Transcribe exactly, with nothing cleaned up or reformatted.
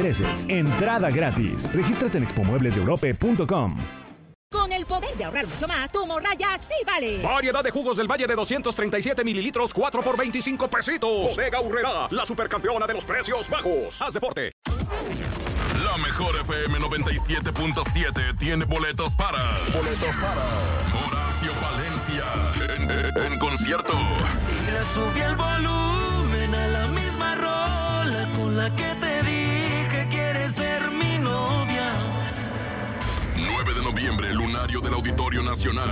intereses. Entrada gratis. Regístrate en expo muebles de europe punto com. Con el poder de ahorrar mucho más, tu morraya sí vale. Variedad de jugos del Valle de doscientos treinta y siete mililitros, cuatro por veinticinco pesitos. Bodega Aurrerá, la supercampeona de los precios bajos. Haz deporte. La mejor F M noventa y siete punto siete tiene boletos para... Boletos para... Horacio Palencia en, en, en concierto. Y le subí el volumen a la misma rola con la que te dije quieres ser mi novia. nueve de noviembre, Lunario del Auditorio Nacional.